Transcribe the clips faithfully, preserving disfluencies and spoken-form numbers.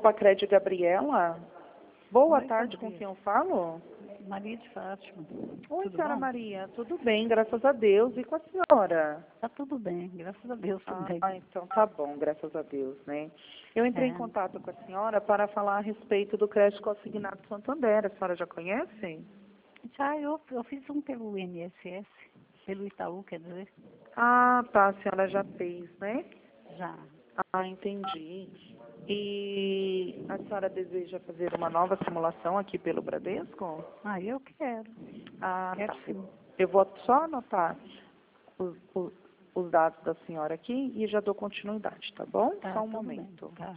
Copacred Gabriela. Boa Oi, tarde, bom com dia. quem eu falo? Maria de Fátima. Oi, Tudo senhora bom? Maria, tudo bem, graças a Deus. E com a senhora? Tá tudo bem, graças a Deus também. Ah, então tá bom, graças a Deus, né? Eu entrei em É. contato com a senhora para falar a respeito do crédito consignado Santander. A senhora já conhece? Já eu, eu fiz um pelo I N S S, pelo Itaú, quer dizer, Ah, tá, a senhora já fez, né? já. Ah, entendi. E a senhora deseja fazer uma nova simulação aqui pelo Bradesco? Ah, eu quero. Ah, Quero tá. sim. Eu vou só anotar os, os, os dados da senhora aqui e já dou continuidade, tá bom? Tá, Só um tudo bem. momento. Tá.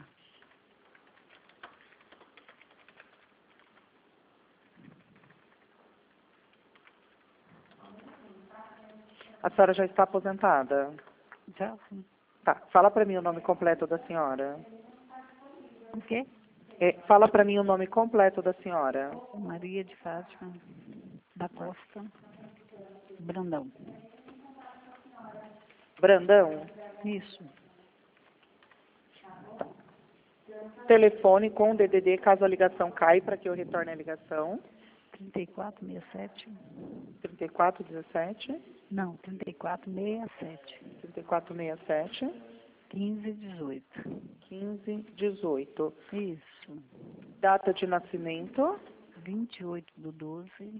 A senhora já está aposentada? Já sim. Tá. Fala para mim o nome completo da senhora. O quê? É, fala para mim o nome completo da senhora. Maria de Fátima, da Costa, Brandão. Brandão. Isso. Telefone com D D D caso a ligação caia para que eu retorne a ligação. trinta e quatro sessenta e sete. trinta e quatro dezessete, Não, trinta e quatro sessenta e sete. trinta e quatro sessenta e sete, quinze dezoito. quinze dezoito. Isso. Data de nascimento. vinte e oito do doze.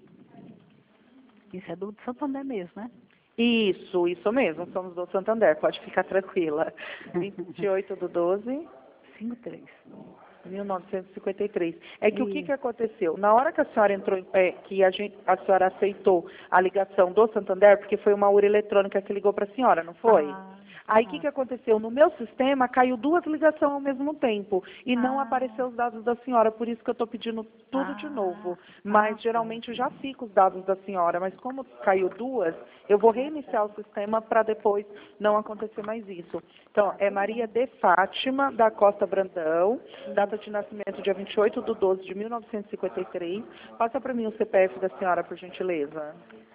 Isso é do Santander mesmo, né? Isso, isso mesmo, somos do Santander, pode ficar tranquila. vinte e oito do doze, cinquenta e três. mil novecentos e cinquenta e três. É que o que, Isso. que aconteceu? Na hora que a senhora entrou, em- é, que a, gente, a senhora aceitou a ligação do Santander, porque foi uma urna eletrônica que ligou para a senhora, não foi? Ah, Aí o que, ah, que aconteceu? No meu sistema caiu duas ligações ao mesmo tempo e não ah, apareceu os dados da senhora, por isso que eu estou pedindo tudo de novo. ah, Mas ah, tá. geralmente já fica os dados da senhora, mas como caiu duas, eu vou reiniciar o sistema para depois não acontecer mais isso. Então, é Maria de Fátima da Costa Brandão, data de nascimento dia vinte e oito de doze de mil novecentos e cinquenta e três. Passa para mim o C P F da senhora, por gentileza.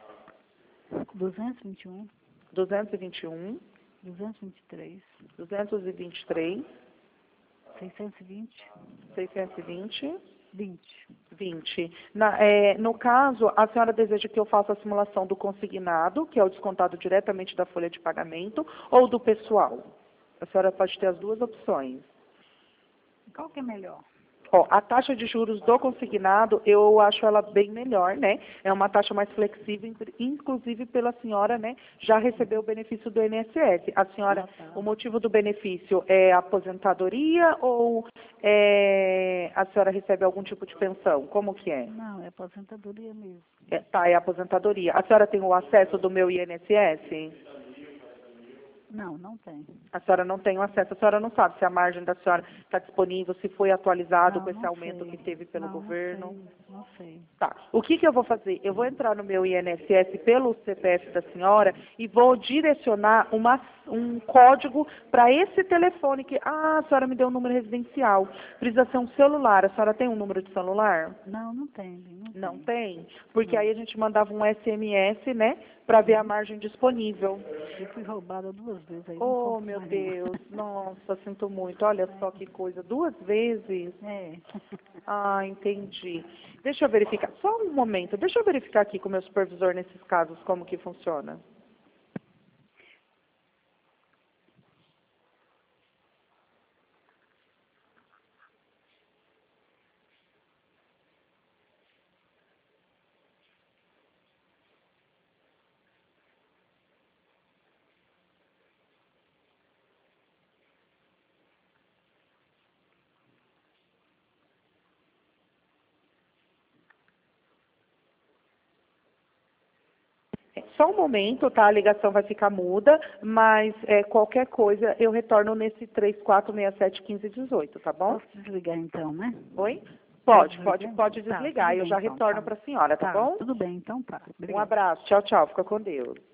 duzentos e vinte e um, duzentos e vinte e um, duzentos e vinte e três, duzentos e vinte e três, seiscentos e vinte, seiscentos e vinte, vinte. vinte. Na, é, no caso, a senhora deseja que eu faça a simulação do consignado, que é o descontado diretamente da folha de pagamento, ou do pessoal? A senhora pode ter as duas opções. Qual que é melhor? Ó, a taxa de juros do consignado, eu acho ela bem melhor, né? É uma taxa mais flexível, inclu- inclusive pela senhora, né? Já recebeu o benefício do I N S S. A senhora, Ah, tá. o motivo do benefício é aposentadoria ou é, a senhora recebe algum tipo de pensão? Como que é? Não, é aposentadoria mesmo. É, tá, é aposentadoria. A senhora tem o acesso do meu I N S S? Não, não tem. A senhora não tem o acesso, a senhora não sabe se a margem da senhora está disponível, se foi atualizado Não, com esse não aumento sei. que teve pelo Não, governo. não sei. Não sei. Tá. O que, que eu vou fazer? Eu vou entrar no meu I N S S pelo C P F da senhora e vou direcionar uma, um código para esse telefone que... Ah, a senhora me deu um número residencial. Precisa ser um celular. A senhora tem um número de celular? Não, não tem. Não, Não tem. tem? Porque Não. aí a gente mandava um S M S, né, para ver a Uhum. margem disponível. Eu fui roubada duas vezes aí, não Oh, compro meu mais Deus. Nossa, sinto muito. Olha só que coisa. Duas vezes? não. É. Ah, entendi. Deixa eu verificar. Só um momento. Deixa eu verificar aqui com o meu supervisor nesses casos como que funciona. É, só um momento, tá? A ligação vai ficar muda, mas é, qualquer coisa eu retorno nesse três quatro seis sete um cinco um oito, tá bom? Posso desligar então, né? Oi? Posso Pode, pode, desligar? pode Tá, desligar. tudo Eu bem já então, retorno tá. para a senhora, tá Tá, bom? tudo bem então, tá. Um Obrigada. abraço. Tchau, tchau. Fica com Deus.